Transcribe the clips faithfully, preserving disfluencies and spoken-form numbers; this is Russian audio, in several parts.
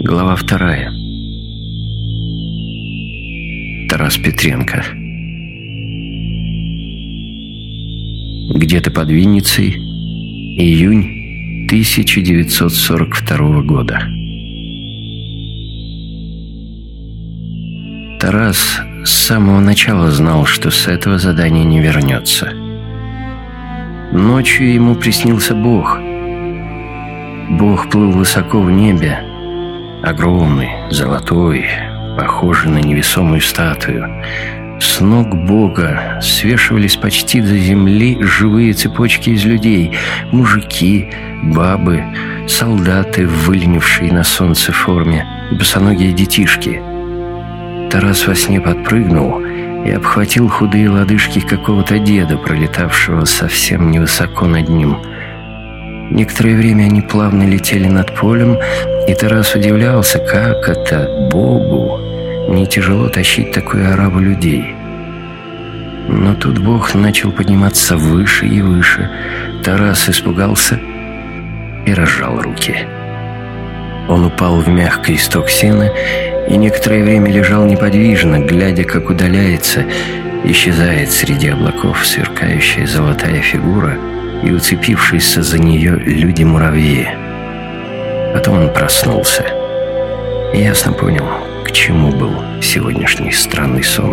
Глава вторая. Тарас Петренко. Где-то под Винницей. Июнь тысяча девятьсот сорок второго года. Тарас с самого начала знал, что с этого задания не вернется. Ночью ему приснился Бог. Бог плыл высоко в небе, огромный, золотой, похожий на невесомую статую. С ног Бога свешивались почти до земли живые цепочки из людей: мужики, бабы, солдаты в выленившей на солнце форме, босоногие детишки. Тарас во сне подпрыгнул и обхватил худые лодыжки какого-то деда, пролетавшего совсем невысоко над ним. Некоторое время они плавно летели над полем, и Тарас удивлялся, как это Богу не тяжело тащить такую ораву людей. Но тут Бог начал подниматься выше и выше. Тарас испугался и разжал руки. Он упал в мягкий исток сена и некоторое время лежал неподвижно, глядя, как удаляется, исчезает среди облаков сверкающая золотая фигура и уцепившиеся за нее люди-муравьи. Потом он проснулся и ясно понял, к чему был сегодняшний странный сон.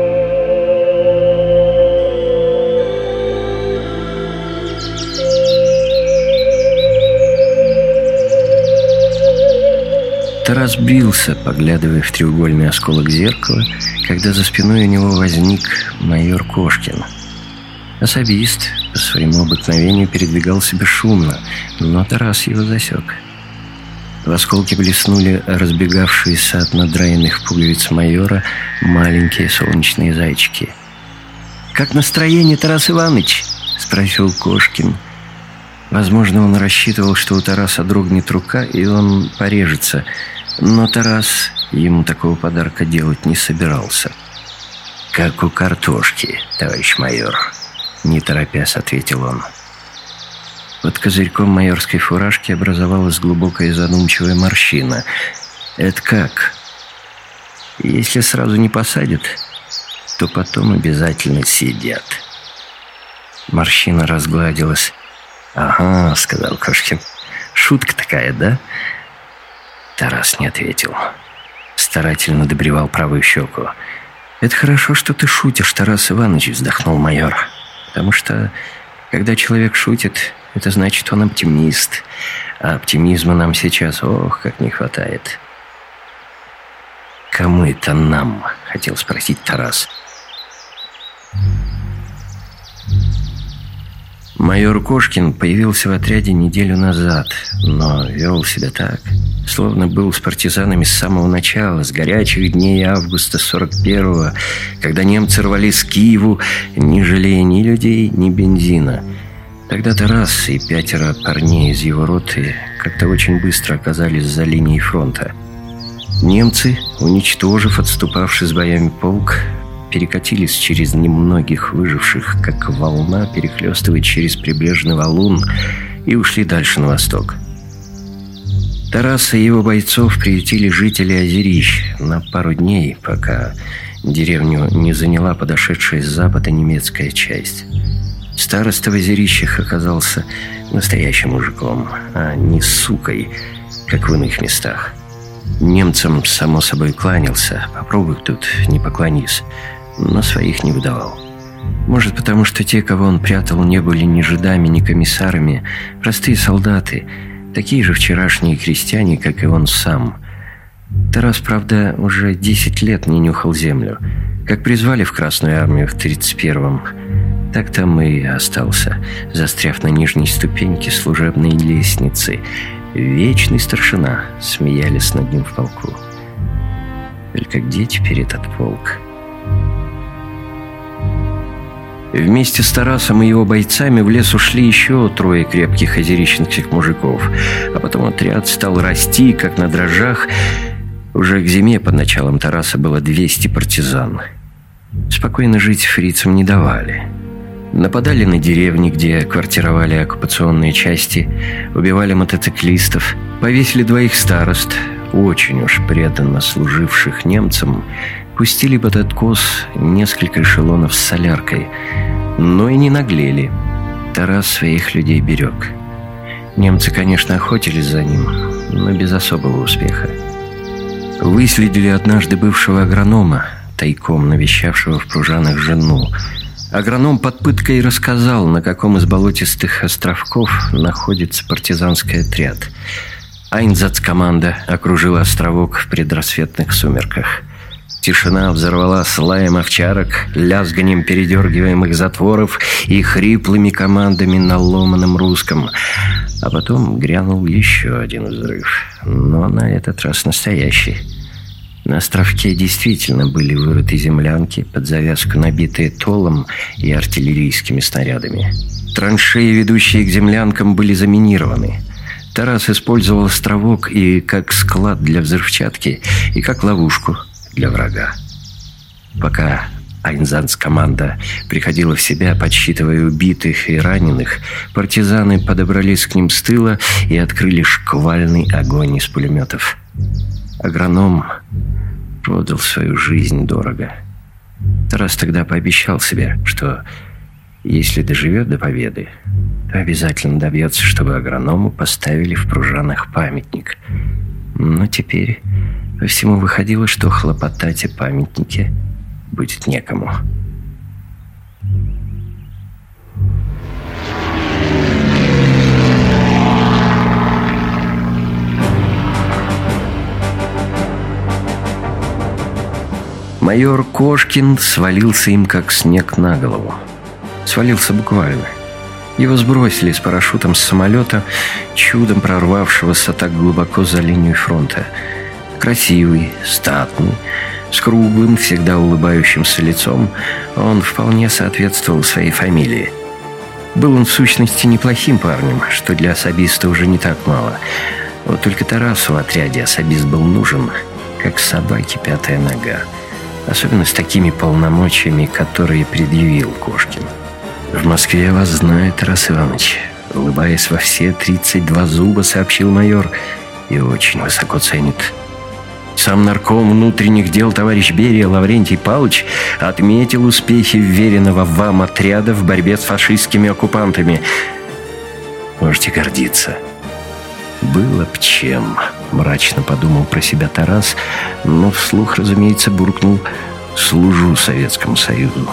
Тарас бился, поглядывая в треугольный осколок зеркала, когда за спиной у него возник майор Кошкин. Особист по своему обыкновению передвигался бесшумно, но Тарас его засек. В осколке блеснули разбегавшиеся от надраенных пуговиц майора маленькие солнечные зайчики. «Как настроение, Тарас Иванович?» — спросил Кошкин. Возможно, он рассчитывал, что у Тараса дрогнет рука, и он порежется. Но Тарас ему такого подарка делать не собирался. «Как у картошки, товарищ майор», — не торопясь ответил он. Под козырьком майорской фуражки образовалась глубокая задумчивая морщина. «Это как? Если сразу не посадят, то потом обязательно съедят». Морщина разгладилась. «Ага», — сказал Кошкин. «Шутка такая, да?» Тарас не ответил. Старательно добривал правую щеку. «Это хорошо, что ты шутишь, Тарас Иванович», — вздохнул майор. «Потому что, когда человек шутит, это значит, он оптимист. А оптимизма нам сейчас, ох, как не хватает». «Кому это нам?» — хотел спросить Тарас. Майор Кошкин появился в отряде неделю назад, но вел себя так, словно был с партизанами с самого начала, с горячих дней августа сорок первого, когда немцы рвались к Киеву, не жалея ни людей, ни бензина. Тогда Тарас и пятеро парней из его роты как-то очень быстро оказались за линией фронта. Немцы, уничтожив отступавший с боями полк, перекатились через немногих выживших, как волна перехлестывает через прибрежный валун, и ушли дальше на восток. Тараса и его бойцов приютили жители Озерищ на пару дней, пока деревню не заняла подошедшая с запада немецкая часть. Староста в Озерищах оказался настоящим мужиком, а не сукой, как в иных местах. Немцам, само собой, кланялся, попробуй тут не поклонись, но своих не выдавал. Может, потому что те, кого он прятал, не были ни жидами, ни комиссарами, простые солдаты, такие же вчерашние крестьяне, как и он сам. Тарас, правда, уже десять лет не нюхал землю. Как призвали в Красную армию в тридцать первом, так там и остался, застряв на нижней ступеньке служебной лестницы. Вечный старшина, смеялись над ним в полку. Только где теперь этот полк? Вместе с Тарасом и его бойцами в лес ушли еще трое крепких озерищенских мужиков, а потом отряд стал расти, как на дрожжах. Уже к зиме под началом Тараса было двести партизан. Спокойно жить фрицам не давали. Нападали на деревни, где квартировали оккупационные части, убивали мотоциклистов, повесили двоих старост, очень уж преданно служивших немцам, пустили под откос несколько эшелонов с соляркой, но и не наглели. Тарас своих людей берег. Немцы, конечно, охотились за ним, но без особого успеха. Выследили однажды бывшего агронома, тайком навещавшего в Пружанах жену. Агроном под пыткой рассказал, на каком из болотистых островков находится партизанский отряд. Айнзацкоманда окружила островок в предрассветных сумерках. Тишина взорвалась лаем овчарок, лязганием передергиваемых затворов и хриплыми командами на ломаном русском. А потом грянул еще один взрыв, но на этот раз настоящий. На островке действительно были вырыты землянки, под завязку набитые толом и артиллерийскими снарядами. Траншеи, ведущие к землянкам, были заминированы. Тарас использовал островок и как склад для взрывчатки, и как ловушку для врага. Пока Айнзацкоманда приходила в себя, подсчитывая убитых и раненых, партизаны подобрались к ним с тыла и открыли шквальный огонь из пулеметов. Агроном продал свою жизнь дорого. Тарас тогда пообещал себе, что если доживет до победы, то обязательно добьется, чтобы агроному поставили в Пружанах памятник. Но теперь по всему выходило, что хлопотать о памятнике будет некому. Майор Кошкин свалился им как снег на голову. Свалился буквально. Его сбросили с парашютом с самолета, чудом прорвавшегося так глубоко за линию фронта. Красивый, статный, с круглым, всегда улыбающимся лицом, он вполне соответствовал своей фамилии. Был он в сущности неплохим парнем, что для особиста уже не так мало. Вот только Тарасу в отряде особист был нужен, как собаке пятая нога. Особенно с такими полномочиями, которые предъявил Кошкин. «В Москве вас знает, Тарас Иванович», — улыбаясь во все тридцать два зуба, сообщил майор, — «и очень высоко ценит. Сам нарком внутренних дел товарищ Берия Лаврентий Павлович отметил успехи вверенного вам отряда в борьбе с фашистскими оккупантами. Можете гордиться». «Было б чем», — мрачно подумал про себя Тарас, но вслух, разумеется, буркнул: «Служу Советскому Союзу».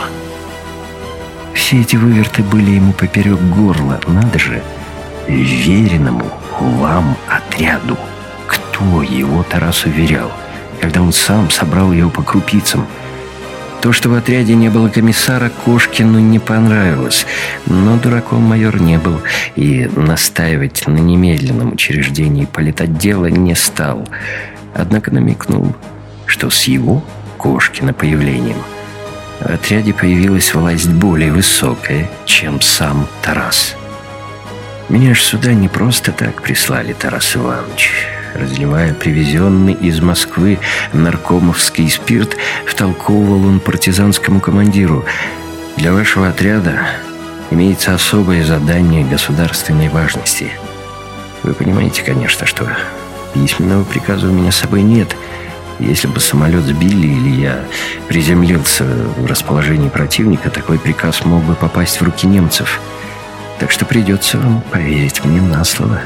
Все эти выверты были ему поперек горла. Надо же, веренному вам отряду. Кто его Тарас уверял, когда он сам собрал его по крупицам? То, что в отряде не было комиссара, Кошкину не понравилось, но дураком майор не был и настаивать на немедленном учреждении политотдела не стал. Однако намекнул, что с его, Кошкина, появлением в отряде появилась власть более высокая, чем сам Тарас. «Меня ж сюда не просто так прислали, Тарас Иванович». Разливая привезенный из Москвы наркомовский спирт, втолковывал он партизанскому командиру: «Для вашего отряда имеется особое задание государственной важности. Вы понимаете, конечно, что письменного приказа у меня с собой нет. Если бы самолет сбили или я приземлился в расположении противника, такой приказ мог бы попасть в руки немцев. Так что придется вам поверить мне на слово».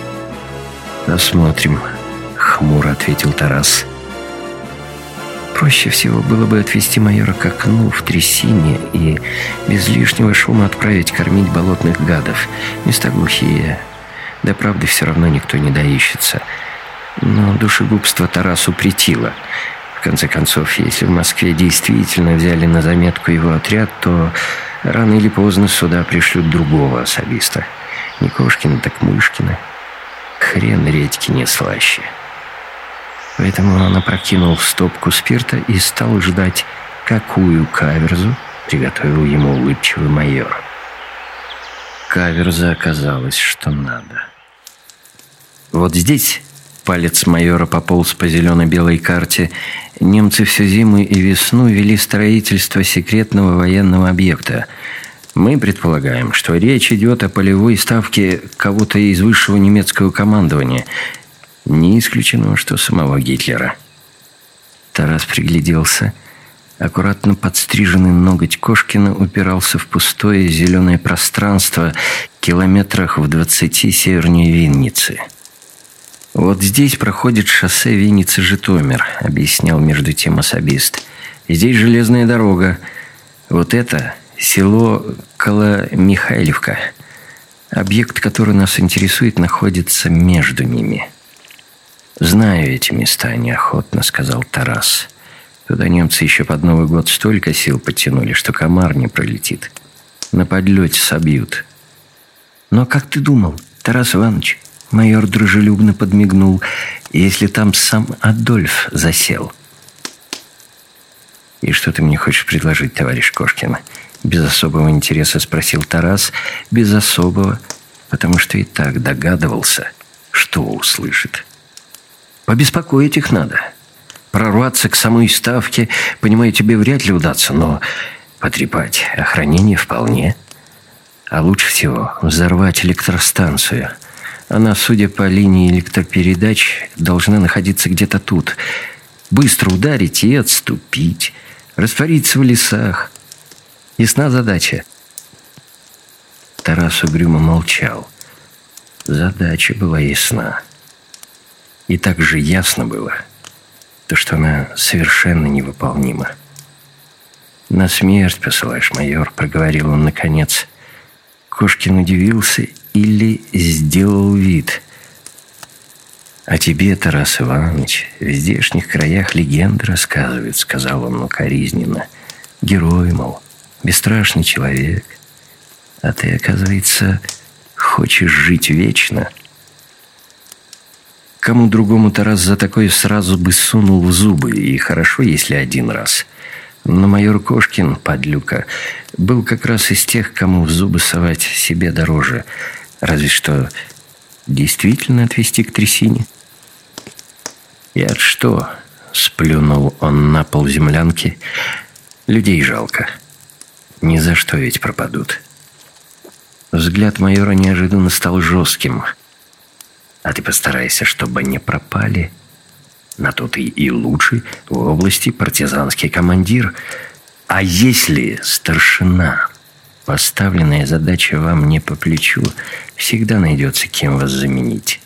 «Посмотрим», — хмуро ответил Тарас. Проще всего было бы отвести майора к окну в трясине и без лишнего шума отправить кормить болотных гадов. Места глухие, да правды все равно никто не доищется. Но душегубство Тарасу претило. В конце концов, если в Москве действительно взяли на заметку его отряд, то рано или поздно сюда пришлют другого особиста. Не Кошкина, так Мышкина. Хрен редьки не слаще. Поэтому он опрокинул стопку спирта и стал ждать, какую каверзу приготовил ему улыбчивый майор. Каверза оказалась, что надо. Вот здесь палец майора пополз по зелено-белой карте. Немцы всю зиму и весну вели строительство секретного военного объекта. Мы предполагаем, что речь идет о полевой ставке кого-то из высшего немецкого командования. Не исключено, что самого Гитлера. Тарас пригляделся. Аккуратно подстриженный ноготь Кошкина упирался в пустое зеленое пространство километрах в двадцати севернее Винницы. «Вот здесь проходит шоссе Винница-Житомир», — объяснял между тем особист. «Здесь железная дорога. Вот это село Коломихайлівка. Объект, который нас интересует, находится между ними». «Знаю эти места», — неохотно сказал Тарас. «Туда немцы еще под Новый год столько сил подтянули, что комар не пролетит. На подлете собьют». «Но как ты думал, Тарас Иванович?» — майор дружелюбно подмигнул. «Если там сам Адольф засел». «И что ты мне хочешь предложить, товарищ Кошкин?» Без особого интереса спросил Тарас. Без особого, потому что и так догадывался, что услышит. «Побеспокоить их надо. Прорваться к самой ставке, понимаю, тебе вряд ли удастся, но потрепать охранение вполне. А лучше всего взорвать электростанцию. Она, судя по линии электропередач, должна находиться где-то тут. Быстро ударить и отступить, раствориться в лесах. Ясна задача?» Тарас угрюмо молчал. Задача была ясна. И так же ясно было, то, что она совершенно невыполнима. «На смерть посылаешь, майор», — проговорил он наконец. Кошкин удивился или сделал вид. «О тебе, Тарас Иванович, в здешних краях легенды рассказывают», — сказал он укоризненно. «Герой, мол, бесстрашный человек. А ты, оказывается, хочешь жить вечно». Кому другому Тарас за такое сразу бы сунул в зубы, и хорошо, если один раз. Но майор Кошкин, подлюка, был как раз из тех, кому в зубы совать себе дороже. Разве что действительно отвести к трясине. «И от что?» — сплюнул он на пол землянки. «Людей жалко. Ни за что ведь пропадут». Взгляд майора неожиданно стал жестким. «А ты постарайся, чтобы не пропали. На то ты и лучший в области партизанский командир. А если старшина, поставленная задача вам не по плечу, всегда найдется, кем вас заменить».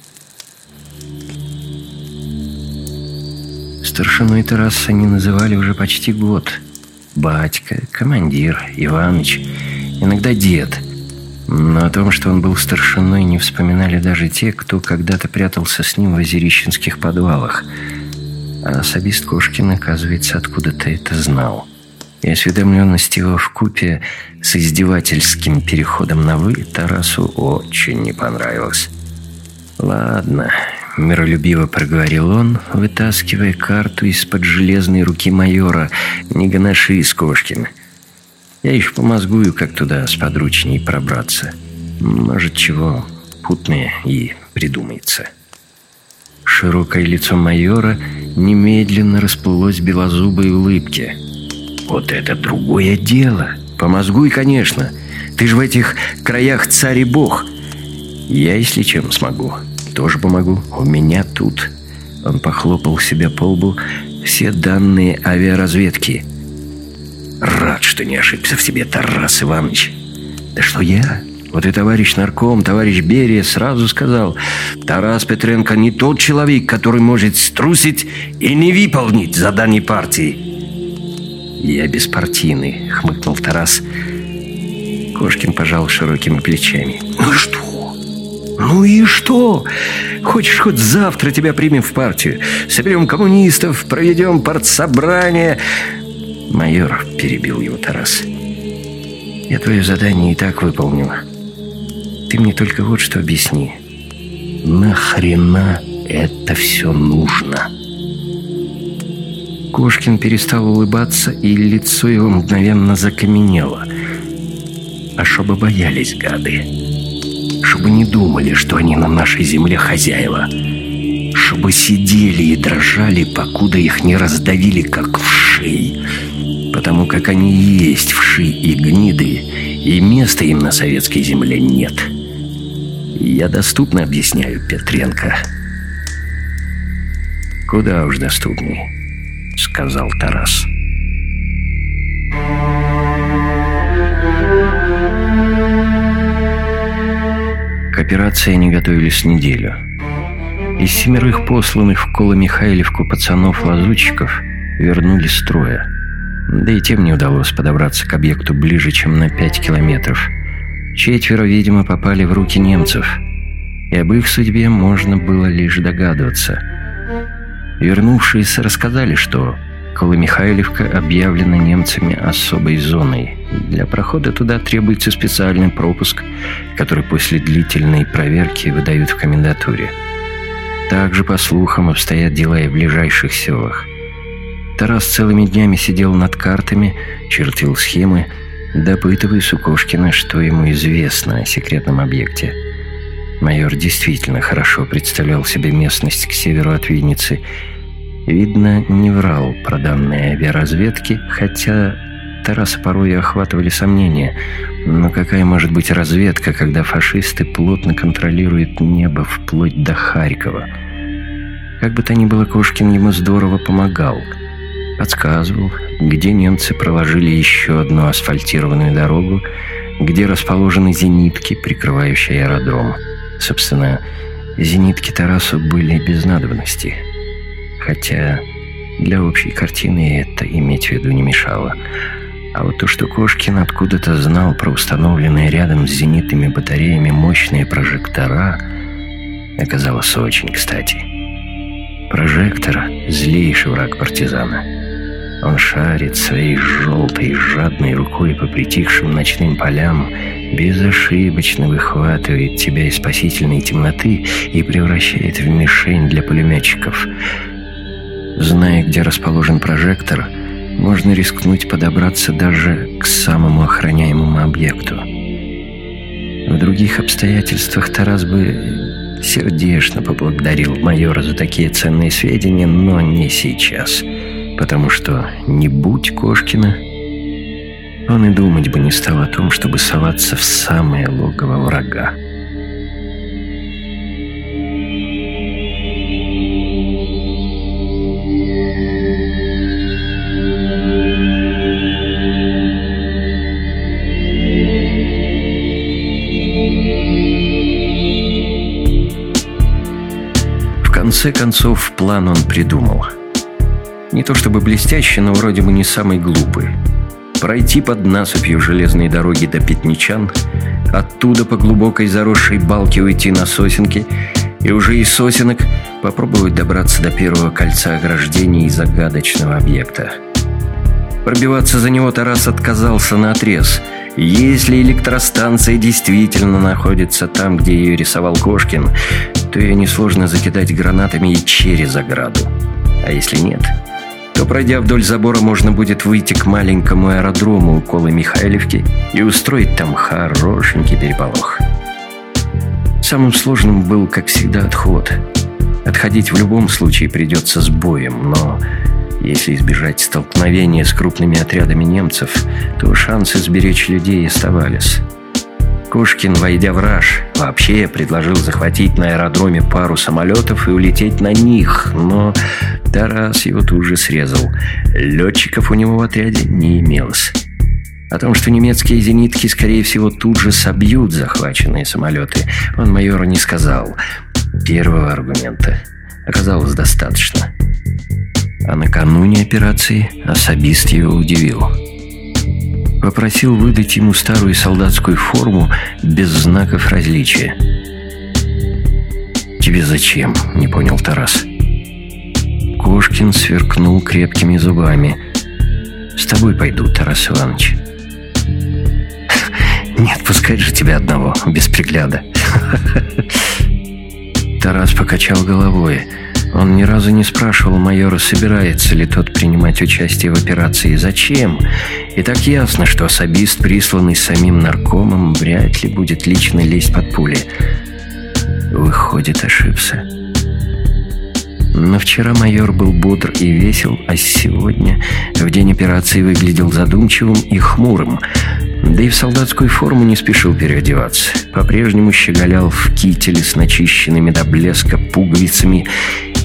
Старшиной Тараса не называли уже почти год. Батька, командир, Иваныч, иногда дед. Но о том, что он был старшиной, не вспоминали даже те, кто когда-то прятался с ним в озерищенских подвалах. А особист Кошкин, оказывается, откуда-то это знал. И осведомленность его вкупе с издевательским переходом на «вы» Тарасу очень не понравилась. «Ладно», — миролюбиво проговорил он, вытаскивая карту из-под железной руки майора. «Не гоношись, Кошкин. Я еще помозгую, как туда сподручней пробраться. Может, чего путное и придумается». Широкое лицо майора немедленно расплылось в белозубой улыбке. «Вот это другое дело. Помозгуй, конечно. Ты же в этих краях царь и бог. Я, если чем смогу, тоже помогу. У меня тут». Он похлопал себя по лбу. «Все данные авиаразведки». «Рад, что не ошибся в себе, Тарас Иванович». «Да что я? Вот и товарищ нарком, товарищ Берия сразу сказал: Тарас Петренко не тот человек, который может струсить и не выполнить задание партии». «Я беспартийный», — хмыкнул Тарас. Кошкин пожал широкими плечами. «Ну и что? Ну и что? Хочешь, хоть завтра тебя примем в партию? Соберем коммунистов, проведем партсобрание». «Майор», — перебил его Тарас, — «я твое задание и так выполнил. Ты мне только вот что объясни. Нахрена это все нужно?» Кошкин перестал улыбаться, и лицо его мгновенно закаменело. «А чтобы боялись, гады. Чтобы не думали, что они на нашей земле хозяева. Чтобы сидели и дрожали, покуда их не раздавили, как вшей. Потому как они и есть вши и гниды, и места им на советской земле нет. Я доступно объясняю, Петренко». «Куда уж доступней», — сказал Тарас. К операции они готовились неделю. Из семерых посланных в Коло-Михайловку пацанов-лазутчиков вернулись трое. Да и тем не удалось подобраться к объекту ближе, чем на пять километров. Четверо, видимо, попали в руки немцев, и об их судьбе можно было лишь догадываться. Вернувшиеся рассказали, что Коло-Михайловка объявлена немцами особой зоной. Для прохода туда требуется специальный пропуск, который после длительной проверки выдают в комендатуре. Также, по слухам, обстоят дела и в ближайших селах. Тарас целыми днями сидел над картами, чертил схемы, допытываясь у Кошкина, что ему известно о секретном объекте. Майор действительно хорошо представлял себе местность к северу от Винницы. Видно, не врал про данные авиаразведки, хотя Тараса порой охватывали сомнения. Но какая может быть разведка, когда фашисты плотно контролируют небо вплоть до Харькова? Как бы то ни было, Кошкин ему здорово помогал. Подсказывал, где немцы проложили еще одну асфальтированную дорогу, где расположены зенитки, прикрывающие аэродром. Собственно, зенитки Тарасу были без надобности. Хотя для общей картины это иметь в виду не мешало. А вот то, что Кошкин откуда-то знал про установленные рядом с зенитными батареями мощные прожектора, оказалось очень кстати. Прожектор — злейший враг партизана. Он шарит своей желтой, жадной рукой по притихшим ночным полям, безошибочно выхватывает тебя из спасительной темноты и превращает в мишень для пулеметчиков. Зная, где расположен прожектор, можно рискнуть подобраться даже к самому охраняемому объекту. В других обстоятельствах Тарас бы сердечно поблагодарил майора за такие ценные сведения, но не сейчас, потому что не будь Кошкина, он и думать бы не стал о том, чтобы соваться в самое логово врага. В конце концов, план он придумал. Не то чтобы блестящий, но вроде бы не самый глупый. Пройти под насыпью железной дороги до Пятничан, оттуда по глубокой заросшей балке уйти на Сосенки, и уже из Сосенок попробовать добраться до первого кольца ограждений загадочного объекта. Пробиваться за него Тарас отказался наотрез. Если электростанция действительно находится там, где ее рисовал Кошкин, то ее несложно закидать гранатами и через ограду. А если нет, то, пройдя вдоль забора, можно будет выйти к маленькому аэродрому у Коло-Михайловки и устроить там хорошенький переполох. Самым сложным был, как всегда, отход. Отходить в любом случае придется с боем, но если избежать столкновения с крупными отрядами немцев, то шансы сберечь людей оставались. Кошкин, войдя в раж, вообще предложил захватить на аэродроме пару самолетов и улететь на них, но Тарас его тут же срезал. Летчиков у него в отряде не имелось. О том, что немецкие зенитки, скорее всего, тут же собьют захваченные самолеты, он майору не сказал. Первого аргумента оказалось достаточно. А накануне операции особист его удивил. Попросил выдать ему старую солдатскую форму без знаков различия. «Тебе зачем?» — не понял Тарас. Кошкин сверкнул крепкими зубами. «С тобой пойду, Тарас Иванович». «Не отпускать же тебя одного, без пригляда». Тарас покачал головой. Он ни разу не спрашивал майора, собирается ли тот принимать участие в операции, зачем. И так ясно, что особист, присланный самим наркомом, вряд ли будет лично лезть под пули. Выходит, ошибся. Но вчера майор был бодр и весел, а сегодня, в день операции, выглядел задумчивым и хмурым. Да и в солдатскую форму не спешил переодеваться. По-прежнему щеголял в кителе с начищенными до блеска пуговицами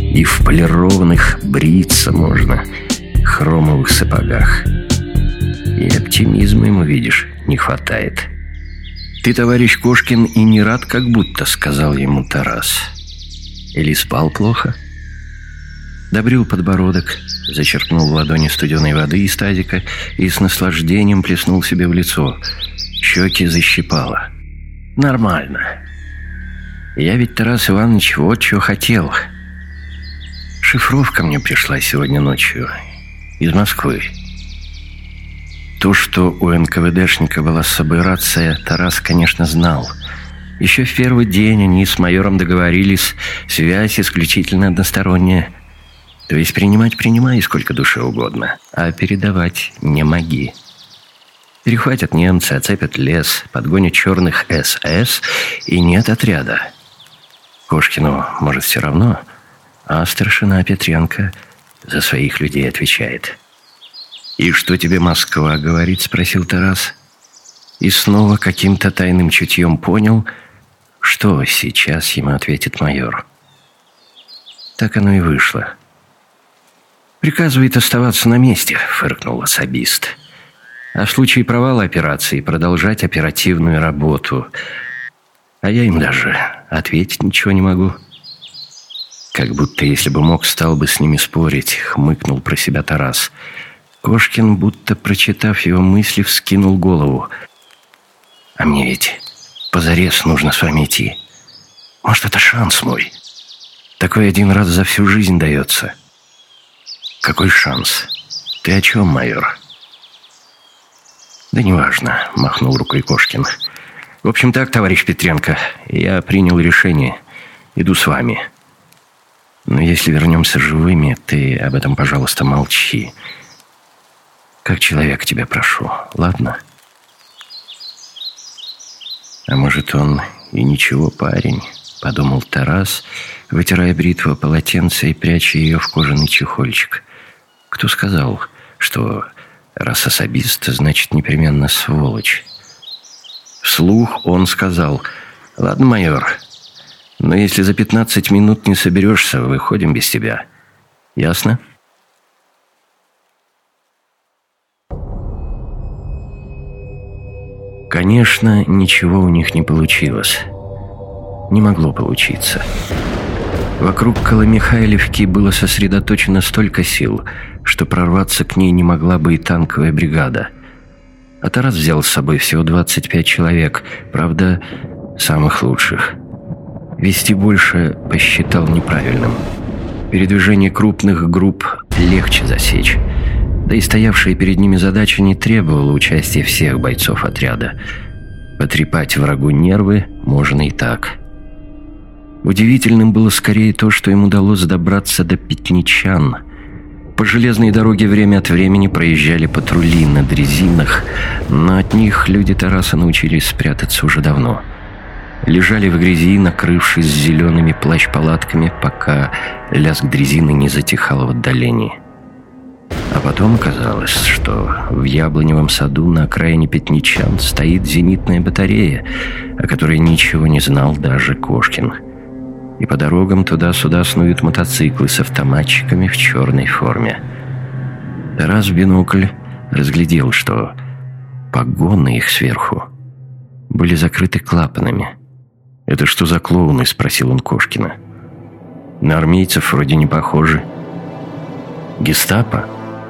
И в полированных бриться можно, хромовых сапогах. И оптимизма ему, видишь, не хватает. «Ты, товарищ Кошкин, и не рад как будто», — сказал ему Тарас. «Или спал плохо?» Добрил подбородок, зачерпнул в ладони студеной воды из тазика и с наслаждением плеснул себе в лицо. Щеки защипало. «Нормально. Я ведь, Тарас Иванович, вот чего хотел. Шифровка мне пришла сегодня ночью из Москвы. То, что у эн ка вэ дэшника была с собой рация, Тарас, конечно, знал. Еще в первый день они с майором договорились, связь исключительно односторонняя. То есть принимать принимай сколько душе угодно, а передавать не моги. Перехватят немцы, оцепят лес, подгонят черных эс эс, и нет отряда. Кошкину, может, все равно, а старшина Петренко за своих людей отвечает. «И что тебе Москва говорит?» — спросил Тарас. И снова каким-то тайным чутьем понял, что сейчас ему ответит майор. Так оно и вышло. «Приказывает оставаться на месте», — фыркнул особист. «А в случае провала операции продолжать оперативную работу. А я им даже ответить ничего не могу». Как будто, если бы мог, стал бы с ними спорить, хмыкнул про себя Тарас. Кошкин, будто прочитав его мысли, вскинул голову. «А мне ведь позарез нужно с вами идти. Может, это шанс мой? Такой один раз за всю жизнь дается». «Какой шанс? Ты о чем, майор?» «Да неважно», — махнул рукой Кошкин. «В общем так, товарищ Петренко, я принял решение. Иду с вами. Но если вернемся живыми, ты об этом, пожалуйста, молчи. Как человек тебя прошу, ладно?» «А может, он и ничего, парень», — подумал Тарас, вытирая бритву полотенце и пряча ее в кожаный чехольчик. «Кто сказал, что раз особист, значит непременно сволочь?» Вслух он сказал: «Ладно, майор, но если за пятнадцать минут не соберешься, выходим без тебя. Ясно?» Конечно, ничего у них не получилось. Не могло получиться. Вокруг Коломихайлевки было сосредоточено столько сил, что прорваться к ней не могла бы и танковая бригада. А Тарас взял с собой всего двадцать пять человек, правда, самых лучших. Вести больше посчитал неправильным. Передвижение крупных групп легче засечь. Да и стоявшая перед ними задача не требовала участия всех бойцов отряда. Потрепать врагу нервы можно и так. Удивительным было скорее то, что им удалось добраться до Пятничан. По железной дороге время от времени проезжали патрули на дрезинах, но от них люди Тараса научились спрятаться уже давно. Лежали в грязи, накрывшись зелеными плащ-палатками, пока лязг дрезины не затихал в отдалении. А потом оказалось, что в яблоневом саду на окраине Пятничан стоит зенитная батарея, о которой ничего не знал даже Кошкин. И по дорогам туда-сюда снуют мотоциклы с автоматчиками в черной форме. Тарас в бинокль разглядел, что погоны их сверху были закрыты клапанами. «Это что за клоуны?» — спросил он Кошкина. «На армейцев вроде не похожи». «Гестапо?»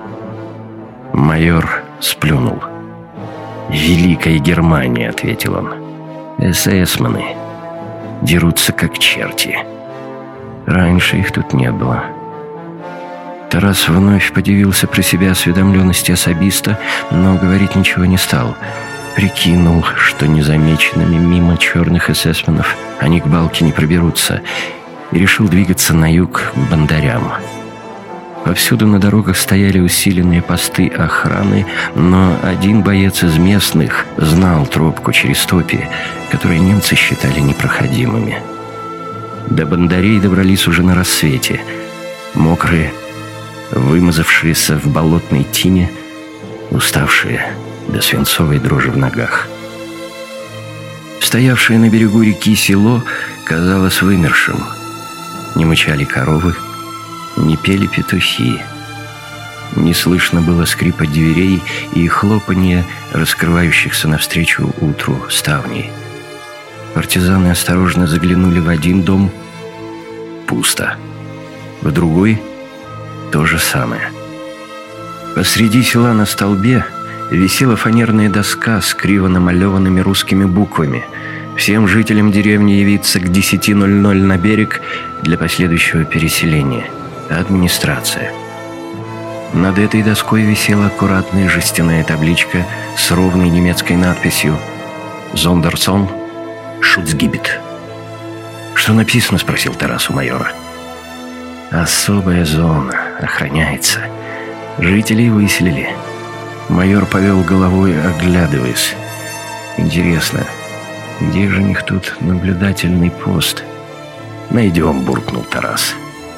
Майор сплюнул. «Великая Германия», — ответил он. «эсэсманы дерутся как черти. Раньше их тут не было». Тарас вновь подивился про себя осведомленности особиста, но говорить ничего не стал. Прикинул, что незамеченными мимо черных эсэсманов они к балке не проберутся, и решил двигаться на юг к Бондарям. Повсюду на дорогах стояли усиленные посты охраны, но один боец из местных знал тропку через топи, которые немцы считали непроходимыми. До Бондарей добрались уже на рассвете. Мокрые, вымазавшиеся в болотной тине, уставшие до свинцовой дрожи в ногах. Стоявшее на берегу реки село казалось вымершим. Не мычали коровы, Не пели петухи. Не слышно было скрипа дверей и хлопанье раскрывающихся навстречу утру ставней. Партизаны осторожно заглянули в один дом. Пусто. В другой — то же самое. Посреди села на столбе висела фанерная доска с криво намалеванными русскими буквами: «Всем жителям деревни явиться к десяти ноль-ноль на берег для последующего переселения. Администрация». Над этой доской висела аккуратная жестяная табличка с ровной немецкой надписью «Зондерсон Шуцгибет». «Что написано?» — спросил Тарас у майора. «Особая зона. Охраняется. Жителей выселили». Майор повел головой, оглядываясь. «Интересно, где же у них тут наблюдательный пост?» «Найдем», — буркнул Тарас.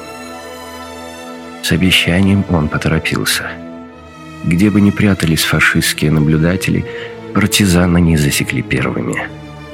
С обещанием он поторопился. Где бы ни прятались фашистские наблюдатели, партизан они засекли первыми.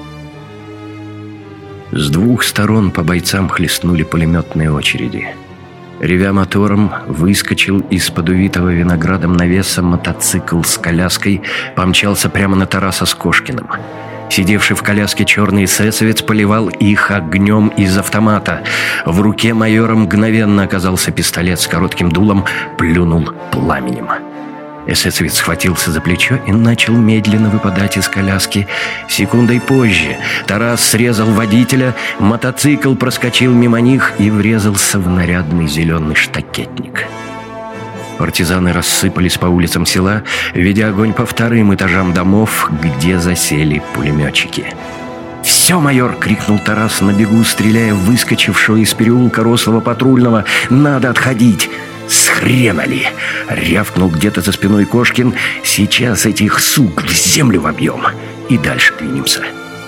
С двух сторон по бойцам хлестнули пулеметные очереди. Ревя мотором, выскочил из-под увитого виноградом навеса мотоцикл с коляской, помчался прямо на Тараса с Кошкиным. Сидевший в коляске черный эсэсовец поливал их огнем из автомата. В руке майора мгновенно оказался пистолет с коротким дулом, плюнул пламенем. Эсэсовец схватился за плечо и начал медленно выпадать из коляски. Секундой позже Тарас срезал водителя, мотоцикл проскочил мимо них и врезался в нарядный зеленый штакетник. Партизаны рассыпались по улицам села, ведя огонь по вторым этажам домов, где засели пулеметчики. «Все, майор!» — крикнул Тарас на бегу, стреляя в выскочившего из переулка рослого патрульного. «Надо отходить!» «Схренали!» — рявкнул где-то за спиной Кошкин. «Сейчас этих сук в землю вобьем и дальше двинемся».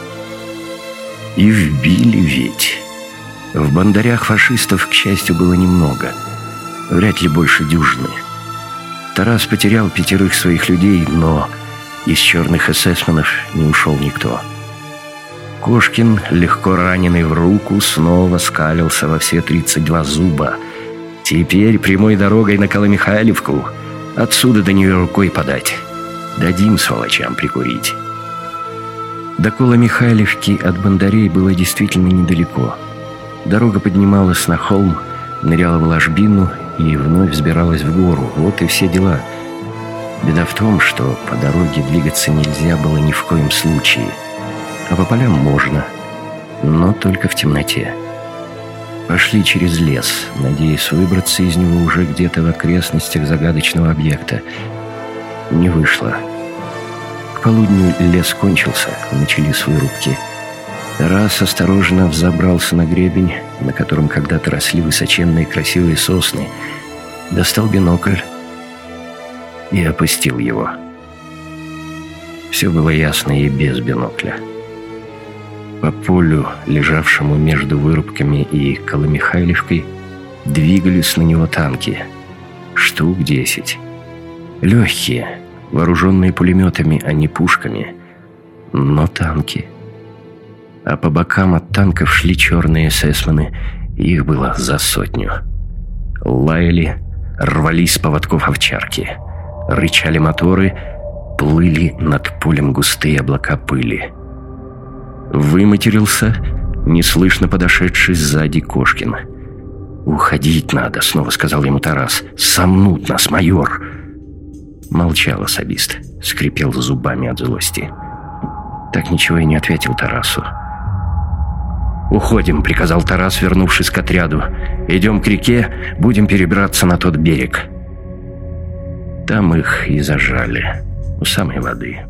И вбили ведь. В бандарях фашистов, к счастью, было немного. Вряд ли больше дюжины. Тарас потерял пятерых своих людей, но из черных эсэсменов не ушел никто. Кошкин, легко раненый в руку, снова скалился во все тридцать два зуба. Теперь прямой дорогой на Коломихайлівку. Отсюда до нее рукой подать. Дадим сволочам прикурить. До Коломихайлівки от бандарей было действительно недалеко. Дорога поднималась на холм, ныряла в ложбину и вновь взбиралась в гору. Вот и все дела. Беда в том, что по дороге двигаться нельзя было ни в коем случае. А по полям можно, но только в темноте. Пошли через лес, надеясь выбраться из него уже где-то в окрестностях загадочного объекта. Не вышло. К полудню лес кончился, начались вырубки. Тарас осторожно взобрался на гребень, на котором когда-то росли высоченные красивые сосны, достал бинокль и опустил его. Все было ясно и без бинокля. По полю, лежавшему между вырубками и Коломихайлівкой, двигались на него танки. Штук десять. Легкие, вооруженные пулеметами, а не пушками, но танки. А по бокам от танков шли черные эсэсмены, их было за сотню. Лаяли, рвались с поводков овчарки. Рычали моторы, плыли над полем густые облака пыли. Выматерился неслышно подошедший сзади Кошкин. «Уходить надо», — снова сказал ему Тарас. «Сомнут нас, майор». Молчал особист, скрипел зубами от злости. Так ничего и не ответил Тарасу. «Уходим», — приказал Тарас, вернувшись к отряду. «Идем к реке, будем перебираться на тот берег». Там их и зажали, у самой воды.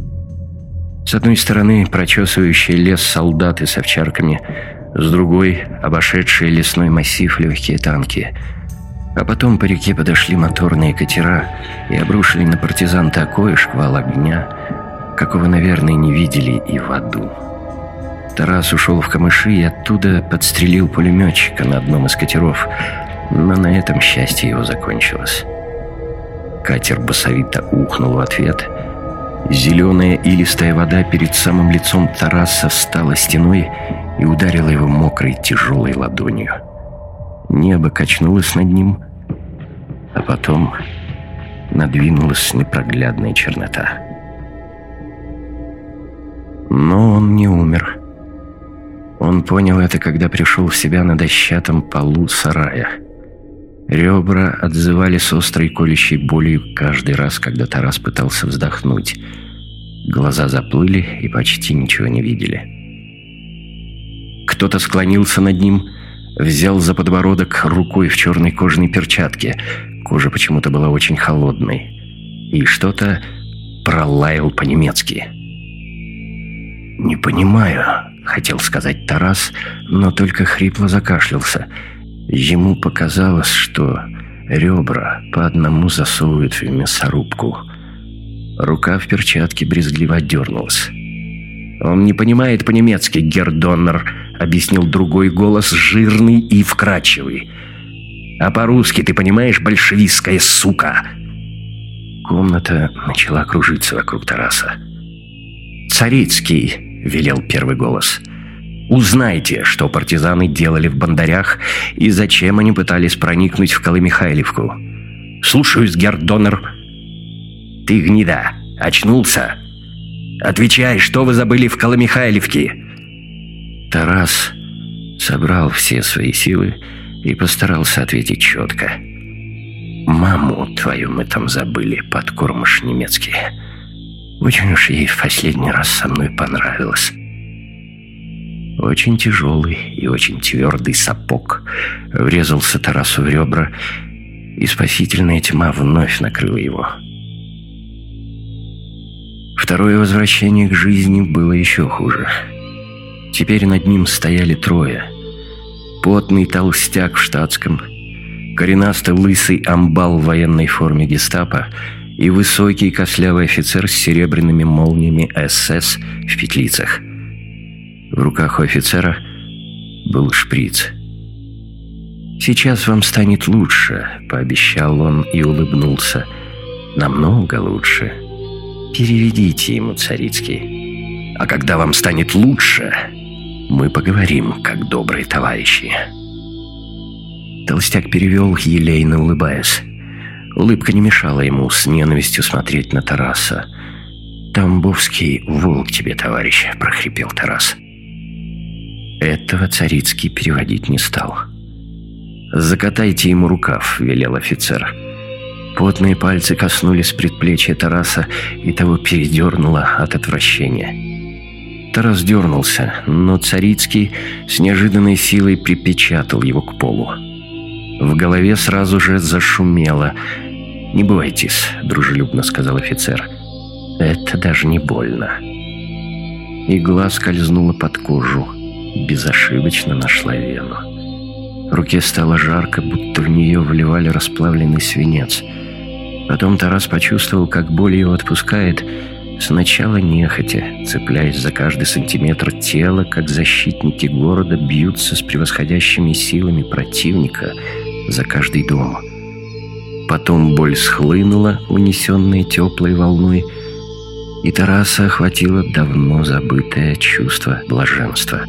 С одной стороны прочесывающий лес солдаты с овчарками, с другой — обошедшие лесной массив легкие танки. А потом по реке подошли моторные катера и обрушили на партизан такой шквал огня, какого, наверное, не видели и в аду. Тарас ушел в камыши и оттуда подстрелил пулеметчика на одном из катеров, но на этом счастье его закончилось. Катер басовито ухнул в ответ. Зеленая илистая вода перед самым лицом Тараса встала стеной и ударила его мокрой тяжелой ладонью. Небо качнулось над ним, а потом надвинулась непроглядная чернота. Но он не умер. Он понял это, когда пришел в себя на дощатом полу сарая. Ребра отзывались острой колющей болью каждый раз, когда Тарас пытался вздохнуть. Глаза заплыли и почти ничего не видели. Кто-то склонился над ним, взял за подбородок рукой в черной кожаной перчатке. Кожа почему-то была очень холодной. И что-то пролаял по-немецки. «Не понимаю», — хотел сказать Тарас, но только хрипло закашлялся. Ему показалось, что ребра по одному засовывают в мясорубку. Рука в перчатке брезгливо дернулась. «Он не понимает по-немецки, герр Доннер», — объяснил другой голос, жирный и вкрадчивый. «А по-русски ты понимаешь, большевистская сука?» Комната начала кружиться вокруг Тараса. «Царицкий», — велел первый голос, — «узнайте, что партизаны делали в Бандарях и зачем они пытались проникнуть в Колымихайлівку». «Слушаюсь, герр Доннер». «Ты, гнида, очнулся? Отвечай, что вы забыли в Колымихайлівке?» Тарас собрал все свои силы и постарался ответить четко. «Маму твою мы там забыли, подкормыш немецкий. Очень уж ей в последний раз со мной понравилось». Очень тяжелый и очень твердый сапог врезался Тарасу в ребра, и спасительная тьма вновь накрыла его. Второе возвращение к жизни было еще хуже. Теперь над ним стояли трое. Потный толстяк в штатском, коренастый лысый амбал в военной форме гестапо и высокий костлявый офицер с серебряными молниями эс эс в петлицах. В руках у офицера был шприц. «Сейчас вам станет лучше», — пообещал он и улыбнулся. «Намного лучше. Переведите ему, Царицкий. А когда вам станет лучше, мы поговорим, как добрые товарищи». Толстяк перевел, елейно улыбаясь. Улыбка не мешала ему с ненавистью смотреть на Тараса. «Тамбовский волк тебе, товарищ», — прохрипел Тарас. Этого Царицкий переводить не стал. «Закатайте ему рукав», — велел офицер. Потные пальцы коснулись предплечья Тараса, и того передернуло от отвращения. Тарас дернулся, но Царицкий с неожиданной силой припечатал его к полу. В голове сразу же зашумело. «Не бойтесь», — дружелюбно сказал офицер. «Это даже не больно». Игла скользнула под кожу, безошибочно нашла вену. Руке стало жарко, будто в нее вливали расплавленный свинец. Потом Тарас почувствовал, как боль его отпускает, сначала нехотя, цепляясь за каждый сантиметр тела, как защитники города бьются с превосходящими силами противника за каждый дом. Потом боль схлынула, унесенная теплой волной, и Тараса охватило давно забытое чувство блаженства.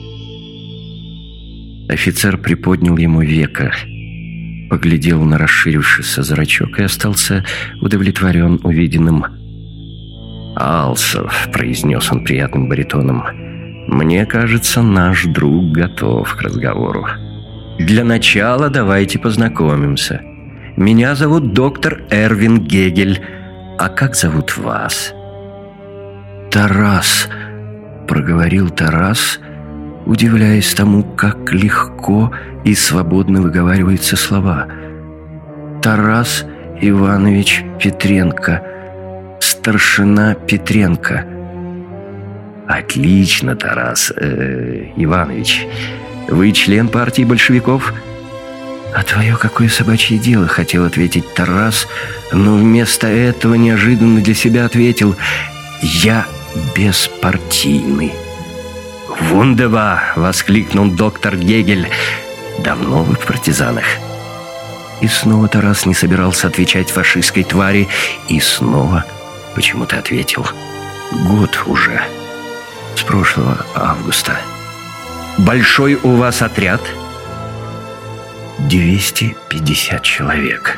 Офицер приподнял ему веко, поглядел на расширившийся зрачок и остался удовлетворен увиденным. «Алсов», — произнес он приятным баритоном, — «мне кажется, наш друг готов к разговору. Для начала давайте познакомимся. Меня зовут доктор Эрвин Гегель. А как зовут вас?» «Тарас», — проговорил Тарас, удивляясь тому, как легко и свободно выговариваются слова. «Тарас Иванович Петренко, старшина Петренко». «Отлично, Тарас э, Иванович. Вы член партии большевиков?» «А твое какое собачье дело?» — хотел ответить Тарас, но вместо этого неожиданно для себя ответил: «Я беспартийный». «Вундербар!» — воскликнул доктор Гегель. «Давно вы в партизанах?» И снова Тарас не собирался отвечать фашистской твари, и снова почему-то ответил: «Год уже, с прошлого августа». «Большой у вас отряд?» двести пятьдесят человек.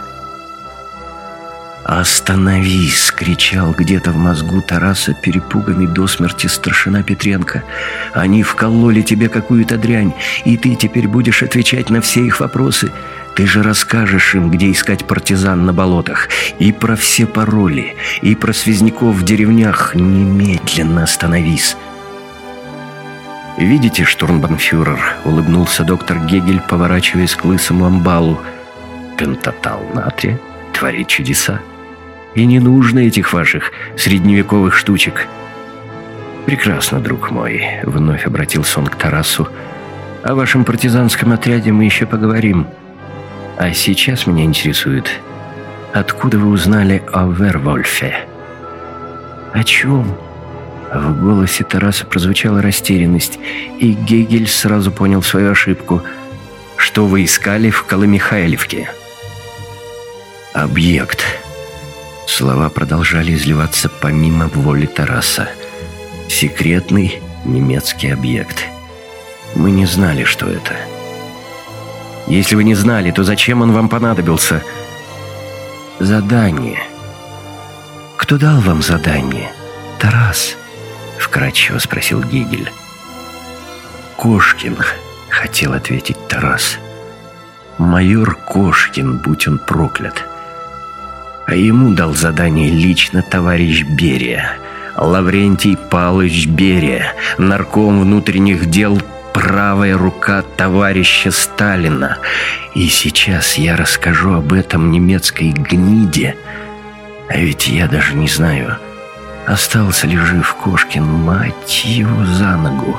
«Остановись!» — кричал где-то в мозгу Тараса перепуганный до смерти старшина Петренко. «Они вкололи тебе какую-то дрянь, и ты теперь будешь отвечать на все их вопросы. Ты же расскажешь им, где искать партизан на болотах, и про все пароли, и про связняков в деревнях. Немедленно остановись!» «Видите, штурмбанфюрер?» — улыбнулся доктор Гегель, поворачиваясь к лысому амбалу. «Пентатал натрия творит чудеса. И не нужно этих ваших средневековых штучек». «Прекрасно, друг мой», — вновь обратился он к Тарасу. «О вашем партизанском отряде мы еще поговорим. А сейчас меня интересует, откуда вы узнали о Вервольфе?» «О чем?» В голосе Тараса прозвучала растерянность, и Гегель сразу понял свою ошибку. «Что вы искали в Коломихайлевке?» «Объект». Слова продолжали изливаться помимо воли Тараса. «Секретный немецкий объект. Мы не знали, что это». «Если вы не знали, то зачем он вам понадобился?» «Задание». «Кто дал вам задание, Тарас?» — вкратчиво спросил Гегель. «Кошкин», — хотел ответить Тарас. «Майор Кошкин, будь он проклят. А ему дал задание лично товарищ Берия, Лаврентий Павлович Берия, нарком внутренних дел, правая рука товарища Сталина. И сейчас я расскажу об этом немецкой гниде. А ведь я даже не знаю, остался ли жив Кошкин, мать его за ногу.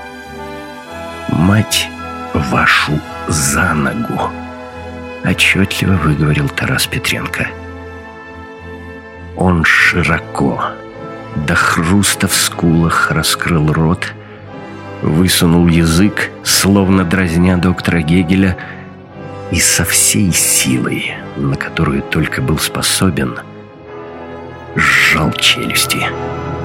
Мать вашу за ногу», — отчетливо выговорил Тарас Петренко. Он широко, до хруста в скулах, раскрыл рот, высунул язык, словно дразня доктора Гегеля, и со всей силой, на которую только был способен, сжал челюсти.